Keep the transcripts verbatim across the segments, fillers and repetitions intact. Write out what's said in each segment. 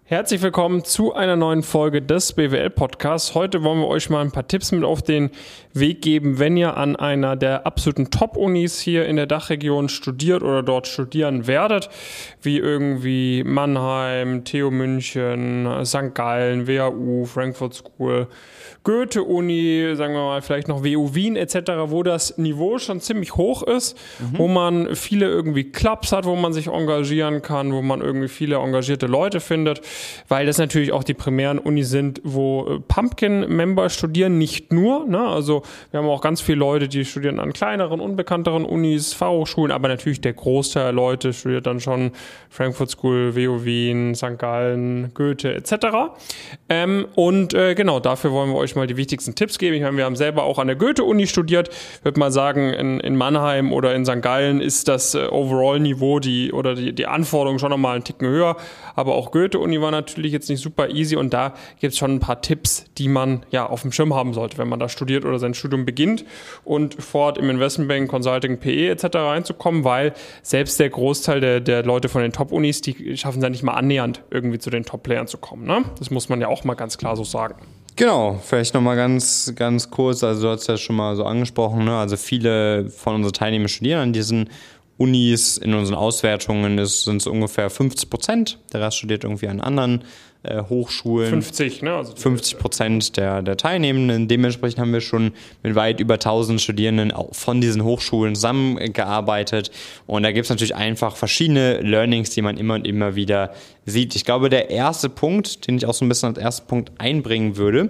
Herzlich willkommen zu einer neuen Folge des B W L-Podcasts. Heute wollen wir euch mal ein paar Tipps mit auf den Weg geben, wenn ihr an einer der absoluten Top-Unis hier in der Dachregion studiert oder dort studieren werdet, wie irgendwie Mannheim, T U München, Sankt Gallen, W H U, Frankfurt School, Goethe-Uni, sagen wir mal vielleicht noch W U Wien et cetera, wo das Niveau schon ziemlich hoch ist, mhm. wo man viele irgendwie Clubs hat, wo man sich engagieren kann, wo man irgendwie viele engagierte Leute findet, weil das natürlich auch die primären Unis sind, wo Pumpkin-Member studieren, nicht nur, ne? Also wir haben auch ganz viele Leute, die studieren an kleineren, unbekannteren Unis, Fachhochschulen, aber natürlich der Großteil der Leute studiert dann schon Frankfurt School, W U Wien, Sankt Gallen, Goethe et cetera. Ähm, und äh, genau, dafür wollen wir euch mal die wichtigsten Tipps geben. Ich meine, wir haben selber auch an der Goethe-Uni studiert. Ich würde mal sagen, in, in Mannheim oder in Sankt Gallen ist das äh, Overall-Niveau die, oder die, die Anforderungen schon nochmal einen Ticken höher, aber auch Goethe-Uni war natürlich jetzt nicht super easy und da gibt es schon ein paar Tipps, die man ja auf dem Schirm haben sollte, wenn man da studiert oder sein Studium beginnt und fort im Investmentbank, Consulting, P E et cetera reinzukommen, weil selbst der Großteil der, der Leute von den Top-Unis, die schaffen es ja nicht mal annähernd irgendwie zu den Top-Playern zu kommen. Ne? Das muss man ja auch mal ganz klar so sagen. Genau, vielleicht nochmal ganz, ganz kurz, also du hast ja schon mal so angesprochen, ne? Also viele von unseren Teilnehmern studieren an diesen Unis, in unseren Auswertungen sind es ungefähr fünfzig Prozent, der Rest studiert irgendwie an anderen äh, Hochschulen. fünfzig, ne? Also fünfzig Prozent der, der Teilnehmenden, dementsprechend haben wir schon mit weit über tausend Studierenden auch von diesen Hochschulen zusammengearbeitet und da gibt es natürlich einfach verschiedene Learnings, die man immer und immer wieder sieht. Ich glaube, der erste Punkt, den ich auch so ein bisschen als ersten Punkt einbringen würde,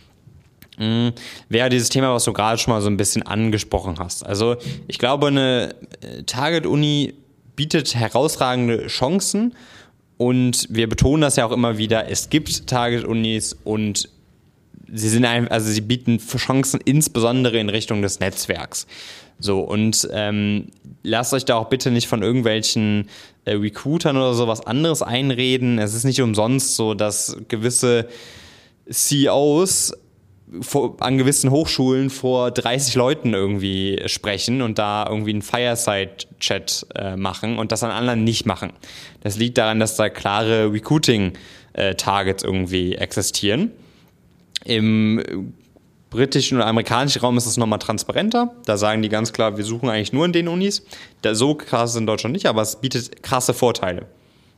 wäre dieses Thema, was du gerade schon mal so ein bisschen angesprochen hast. Also ich glaube, eine Target-Uni bietet herausragende Chancen und wir betonen das ja auch immer wieder, es gibt Target-Unis und sie sind einfach, also sie bieten Chancen insbesondere in Richtung des Netzwerks. So, und ähm, lasst euch da auch bitte nicht von irgendwelchen äh, Recruitern oder so was anderes einreden. Es ist nicht umsonst so, dass gewisse C E Os Vor, an gewissen Hochschulen vor dreißig Leuten irgendwie sprechen und da irgendwie einen Fireside-Chat äh, machen und das an anderen nicht machen. Das liegt daran, dass da klare Recruiting-Targets äh, irgendwie existieren. Im britischen oder amerikanischen Raum ist es nochmal transparenter. Da sagen die ganz klar, wir suchen eigentlich nur in den Unis. Da, so krass ist es in Deutschland nicht, aber es bietet krasse Vorteile.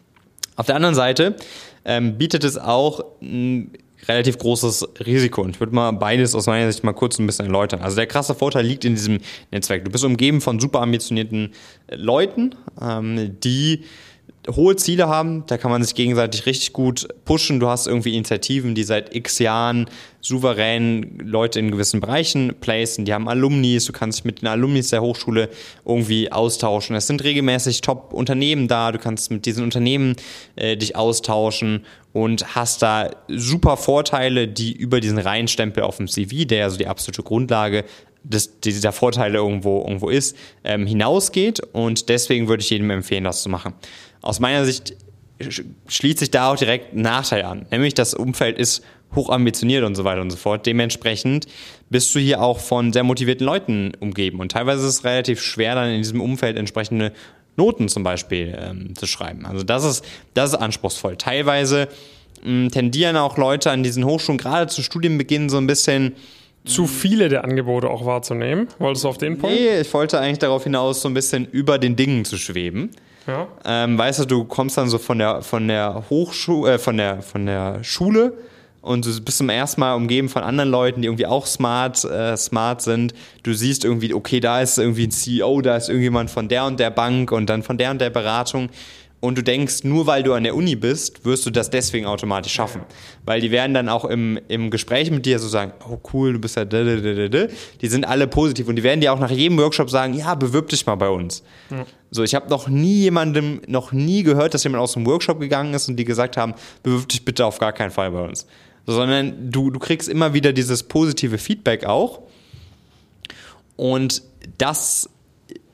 Auf der anderen Seite ähm, bietet es auch ein relativ großes Risiko. Und ich würde mal beides aus meiner Sicht mal kurz ein bisschen erläutern. Also der krasse Vorteil liegt in diesem Netzwerk. Du bist umgeben von super ambitionierten Leuten, ähm, die hohe Ziele haben. Da kann man sich gegenseitig richtig gut pushen. Du hast irgendwie Initiativen, die seit x Jahren souverän Leute in gewissen Bereichen placen. Die haben Alumnis. Du kannst dich mit den Alumnis der Hochschule irgendwie austauschen. Es sind regelmäßig Top-Unternehmen da. Du kannst mit diesen Unternehmen äh, dich austauschen und hast da super Vorteile, die über diesen reinen Stempel auf dem C V, der ja so die absolute Grundlage des, dieser Vorteile irgendwo, irgendwo ist, ähm, hinausgeht. Und deswegen würde ich jedem empfehlen, das zu machen. Aus meiner Sicht schließt sich da auch direkt ein Nachteil an. Nämlich das Umfeld ist hochambitioniert und so weiter und so fort. Dementsprechend bist du hier auch von sehr motivierten Leuten umgeben. Und teilweise ist es relativ schwer, dann in diesem Umfeld entsprechende Noten zum Beispiel ähm, zu schreiben. Also das ist, das ist anspruchsvoll. Teilweise mh, tendieren auch Leute an diesen Hochschulen, gerade zu Studienbeginn, so ein bisschen zu viele der Angebote auch wahrzunehmen. Wolltest du auf den Punkt? Nee, ich wollte eigentlich darauf hinaus, so ein bisschen über den Dingen zu schweben. Ja. Ähm, weißt du, du kommst dann so von der von der Hochschule, äh, von der von der Schule und du bist zum ersten Mal umgeben von anderen Leuten, die irgendwie auch smart, äh, smart sind. Du siehst irgendwie, okay, da ist irgendwie ein C E O, da ist irgendjemand von der und der Bank und dann von der und der Beratung. Und du denkst, nur weil du an der Uni bist, wirst du das deswegen automatisch schaffen. Weil die werden dann auch im, im Gespräch mit dir so sagen, oh cool, du bist ja da, da, da, da. Die sind alle positiv und die werden dir auch nach jedem Workshop sagen, ja, bewirb dich mal bei uns. Ja. So, ich habe noch nie jemandem, noch nie gehört, dass jemand aus dem Workshop gegangen ist und die gesagt haben, bewirb dich bitte auf gar keinen Fall bei uns. So, sondern du, du kriegst immer wieder dieses positive Feedback auch. Und das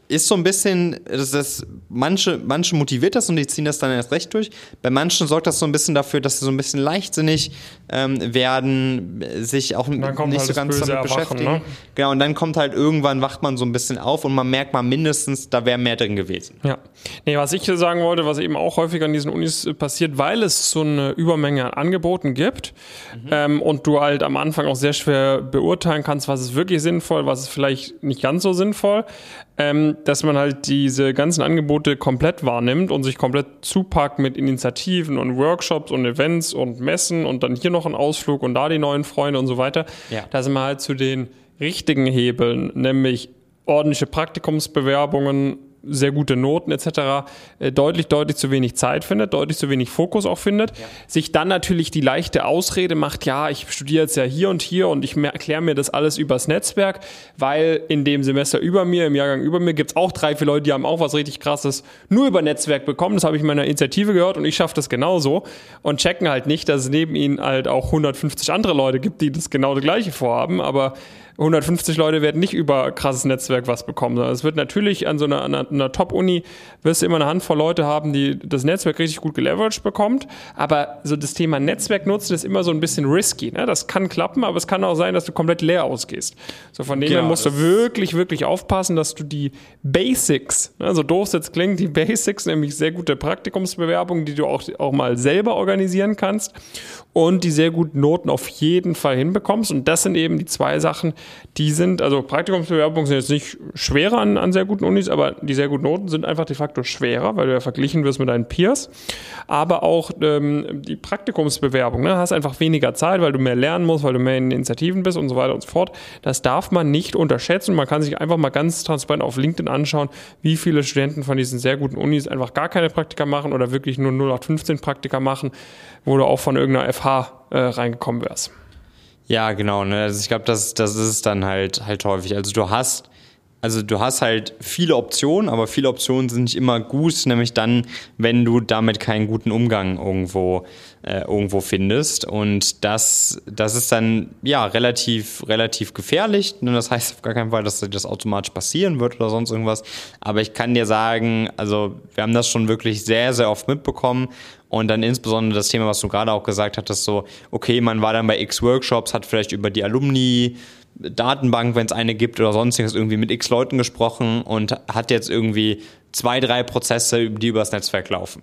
ist so ein bisschen, das, das, manche, manche motiviert das und die ziehen das dann erst recht durch. Bei manchen sorgt das so ein bisschen dafür, dass sie so ein bisschen leichtsinnig ähm, werden, sich auch nicht halt so ganz damit Erwachen, beschäftigen. Ne? Genau, und dann kommt halt irgendwann, wacht man so ein bisschen auf und man merkt mal mindestens, da wäre mehr drin gewesen. Ja. Nee, was ich sagen wollte, was eben auch häufig an diesen Unis passiert, weil es so eine Übermenge an Angeboten gibt mhm. ähm, und du halt am Anfang auch sehr schwer beurteilen kannst, was ist wirklich sinnvoll, was ist vielleicht nicht ganz so sinnvoll, ähm, dass man halt diese ganzen Angebote komplett wahrnimmt und sich komplett zupackt mit Initiativen und Workshops und Events und Messen und dann hier noch ein Ausflug und da die neuen Freunde und so weiter, ja. dass man halt zu den richtigen Hebeln, nämlich ordentliche Praktikumsbewerbungen, sehr gute Noten et cetera, äh, deutlich, deutlich zu wenig Zeit findet, deutlich zu wenig Fokus auch findet, ja. sich dann natürlich die leichte Ausrede macht, ja, ich studiere jetzt ja hier und hier und ich erkläre mir das alles übers Netzwerk, weil in dem Semester über mir, im Jahrgang über mir, gibt es auch drei, vier Leute, die haben auch was richtig Krasses nur über Netzwerk bekommen, das habe ich in meiner Initiative gehört und ich schaffe das genauso und checken halt nicht, dass es neben ihnen halt auch hundertfünfzig andere Leute gibt, die das genau das Gleiche vorhaben, aber hundertfünfzig Leute werden nicht über krasses Netzwerk was bekommen. Es wird natürlich an so einer, einer, einer Top-Uni, wirst du immer eine Handvoll Leute haben, die das Netzwerk richtig gut geleveraged bekommt, aber so das Thema Netzwerk nutzen ist immer so ein bisschen risky. Ne? Das kann klappen, aber es kann auch sein, dass du komplett leer ausgehst. So von dem her musst du wirklich, wirklich aufpassen, dass du die Basics, ne, so doof es jetzt klingt, die Basics, nämlich sehr gute Praktikumsbewerbungen, die du auch, auch mal selber organisieren kannst und die sehr guten Noten auf jeden Fall hinbekommst. Und das sind eben die zwei Sachen, die sind, also Praktikumsbewerbungen sind jetzt nicht schwerer an, an sehr guten Unis, aber die sehr guten Noten sind einfach de facto schwerer, weil du ja verglichen wirst mit deinen Peers. Aber auch ähm, die Praktikumsbewerbung, ne, hast einfach weniger Zeit, weil du mehr lernen musst, weil du mehr in Initiativen bist und so weiter und so fort. Das darf man nicht unterschätzen. Man kann sich einfach mal ganz transparent auf LinkedIn anschauen, wie viele Studenten von diesen sehr guten Unis einfach gar keine Praktika machen oder wirklich nur null acht fünfzehn Praktika machen, wo du auch von irgendeiner F H äh, reingekommen wärst. Ja, genau. Ne? Also ich glaube, das, das ist es dann halt halt häufig. Also du hast, also du hast halt viele Optionen, aber viele Optionen sind nicht immer gut, nämlich dann, wenn du damit keinen guten Umgang irgendwo äh, irgendwo findest. Und das, das ist dann ja relativ relativ gefährlich. Das heißt auf gar keinen Fall, dass das automatisch passieren wird oder sonst irgendwas. Aber ich kann dir sagen, also wir haben das schon wirklich sehr, sehr oft mitbekommen. Und dann insbesondere das Thema, was du gerade auch gesagt hattest, so, okay, man war dann bei X Workshops, hat vielleicht über die Alumni-Datenbank, wenn es eine gibt oder sonstiges, irgendwie mit X Leuten gesprochen und hat jetzt irgendwie zwei, drei Prozesse, die übers Netzwerk laufen.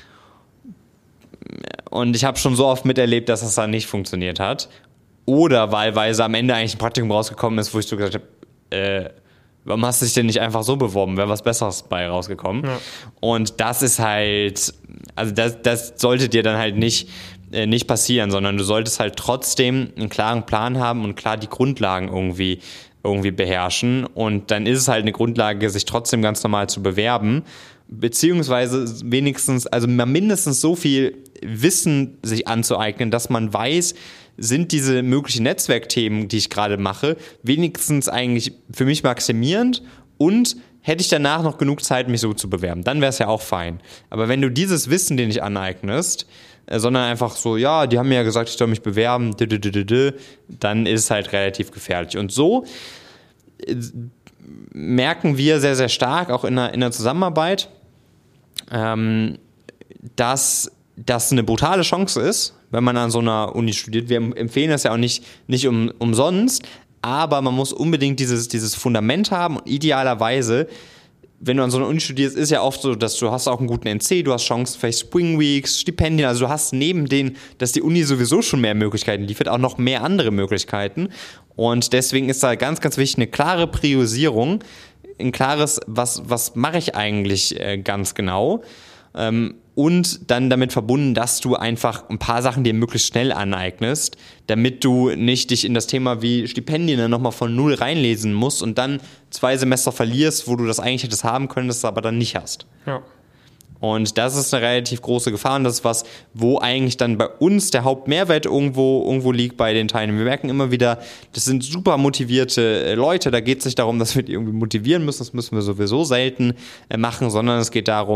Und ich habe schon so oft miterlebt, dass das dann nicht funktioniert hat. Oder wahlweise am Ende eigentlich ein Praktikum rausgekommen ist, wo ich so gesagt habe, äh, warum hast du dich denn nicht einfach so beworben? Wäre was Besseres bei rausgekommen. Ja. Und das ist halt, also das, das sollte dir dann halt nicht, äh, nicht passieren, sondern du solltest halt trotzdem einen klaren Plan haben und klar die Grundlagen irgendwie, irgendwie beherrschen. Und dann ist es halt eine Grundlage, sich trotzdem ganz normal zu bewerben, beziehungsweise wenigstens, also mindestens so viel Wissen sich anzueignen, dass man weiß, sind diese möglichen Netzwerkthemen, die ich gerade mache, wenigstens eigentlich für mich maximierend und hätte ich danach noch genug Zeit, mich so zu bewerben, dann wäre es ja auch fein. Aber wenn du dieses Wissen dir nicht aneignest, äh, sondern einfach so, ja, die haben mir ja gesagt, ich soll mich bewerben, dann ist es halt relativ gefährlich. Und so äh, merken wir sehr, sehr stark, auch in der, in der Zusammenarbeit, ähm, dass das eine brutale Chance ist, wenn man an so einer Uni studiert. Wir empfehlen das ja auch nicht, nicht um, umsonst, aber man muss unbedingt dieses, dieses Fundament haben und idealerweise, wenn du an so einer Uni studierst, ist ja oft so, dass du hast auch einen guten N C, du hast Chancen für Spring Weeks, Stipendien, also du hast neben denen, dass die Uni sowieso schon mehr Möglichkeiten liefert, auch noch mehr andere Möglichkeiten und deswegen ist da ganz, ganz wichtig eine klare Priorisierung, ein klares, was, was mache ich eigentlich äh, ganz genau, ähm, und dann damit verbunden, dass du einfach ein paar Sachen dir möglichst schnell aneignest, damit du nicht dich in das Thema wie Stipendien dann nochmal von null reinlesen musst und dann zwei Semester verlierst, wo du das eigentlich hättest haben können, das aber dann nicht hast. Ja. Und das ist eine relativ große Gefahr und das ist was, wo eigentlich dann bei uns der Hauptmehrwert irgendwo, irgendwo liegt bei den Teilnehmern. Wir merken immer wieder, das sind super motivierte Leute, da geht es nicht darum, dass wir die irgendwie motivieren müssen, das müssen wir sowieso selten machen, sondern es geht darum,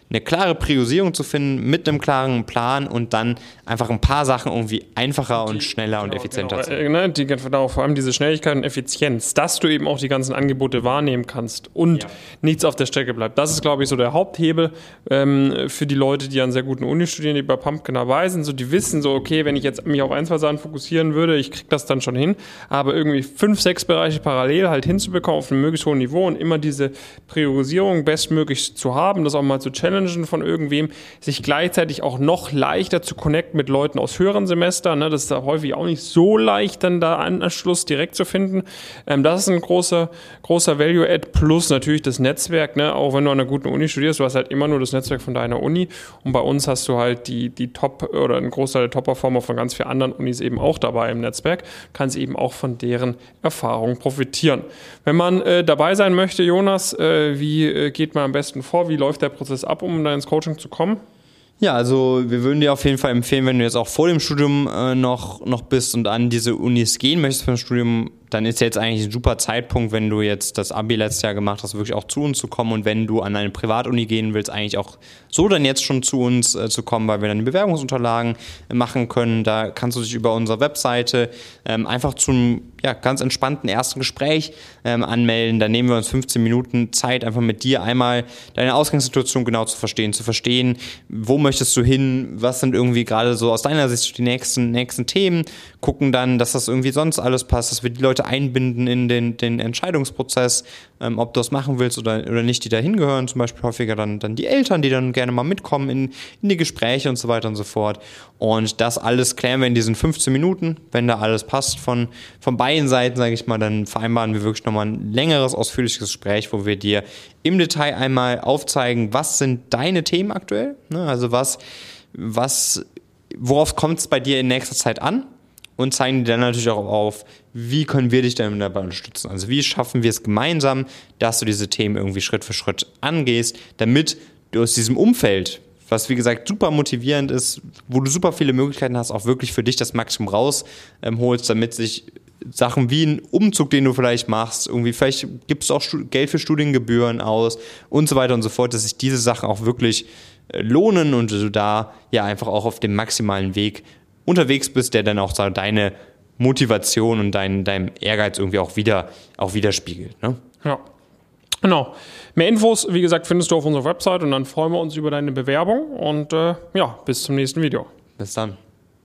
eine klare Priorisierung zu finden mit einem klaren Plan und dann einfach ein paar Sachen irgendwie einfacher und schneller und effizienter zu machen. Genau, die, genau, vor allem diese Schnelligkeit und Effizienz, dass du eben auch die ganzen Angebote wahrnehmen kannst und ja. nichts auf der Strecke bleibt. Das ist, glaube ich, so der Haupthebel ähm, für die Leute, die an sehr guten Uni studieren, die bei Pumpkin dabei sind. So, die wissen so, okay, wenn ich jetzt mich auf ein, zwei Sachen fokussieren würde, ich kriege das dann schon hin, aber irgendwie fünf, sechs Bereiche parallel halt hinzubekommen auf einem möglichst hohen Niveau und immer diese Priorisierung bestmöglich zu haben, das auch mal zu challengen von irgendwem, sich gleichzeitig auch noch leichter zu connecten mit Leuten aus höheren Semestern. Ne? Das ist da häufig auch nicht so leicht, dann da Anschluss direkt zu finden. Ähm, das ist ein großer, großer Value-Add plus natürlich das Netzwerk. Ne? Auch wenn du an einer guten Uni studierst, du hast halt immer nur das Netzwerk von deiner Uni und bei uns hast du halt die, die Top- oder einen Großteil der Top-Performer von ganz vielen anderen Unis eben auch dabei im Netzwerk, kannst eben auch von deren Erfahrungen profitieren. Wenn man äh, dabei sein möchte, Jonas, äh, wie äh, geht man am besten vor? Wie läuft der Prozess ab, um da ins Coaching zu kommen? Ja, also wir würden dir auf jeden Fall empfehlen, wenn du jetzt auch vor dem Studium äh, noch, noch bist und an diese Unis gehen möchtest für ein Studium, dann ist jetzt eigentlich ein super Zeitpunkt, wenn du jetzt das Abi letztes Jahr gemacht hast, wirklich auch zu uns zu kommen und wenn du an eine Privatuni gehen willst, eigentlich auch so dann jetzt schon zu uns äh, zu kommen, weil wir dann die Bewerbungsunterlagen äh, machen können. Da kannst du dich über unsere Webseite ähm, einfach zum ja, ganz entspannten ersten Gespräch ähm, anmelden. Da nehmen wir uns fünfzehn Minuten Zeit, einfach mit dir einmal deine Ausgangssituation genau zu verstehen, zu verstehen, wo möchtest du hin, was sind irgendwie gerade so aus deiner Sicht die nächsten, nächsten Themen, gucken dann, dass das irgendwie sonst alles passt, dass wir die Leute einbinden in den, den Entscheidungsprozess, ähm, ob du das machen willst oder, oder nicht, die da hingehören, zum Beispiel häufiger dann, dann die Eltern, die dann gerne mal mitkommen in, in die Gespräche und so weiter und so fort. Und das alles klären wir in diesen fünfzehn Minuten. Wenn da alles passt von, von beiden Seiten, sage ich mal, dann vereinbaren wir wirklich nochmal ein längeres, ausführliches Gespräch, wo wir dir im Detail einmal aufzeigen, was sind deine Themen aktuell, ne? Also was, was, worauf kommt es bei dir in nächster Zeit an? Und zeigen dir dann natürlich auch auf, wie können wir dich denn dabei unterstützen? Also wie schaffen wir es gemeinsam, dass du diese Themen irgendwie Schritt für Schritt angehst, damit du aus diesem Umfeld, was wie gesagt super motivierend ist, wo du super viele Möglichkeiten hast, auch wirklich für dich das Maximum rausholst, ähm, damit sich Sachen wie ein Umzug, den du vielleicht machst, irgendwie vielleicht gibst du auch Geld für Studiengebühren aus und so weiter und so fort, dass sich diese Sachen auch wirklich äh, lohnen und du da ja einfach auch auf dem maximalen Weg unterwegs bist, der dann auch so deine Motivation und dein, dein Ehrgeiz irgendwie auch wieder auch widerspiegelt. Ne? Ja, genau. Mehr Infos, wie gesagt, findest du auf unserer Website und dann freuen wir uns über deine Bewerbung und äh, ja, bis zum nächsten Video. Bis dann.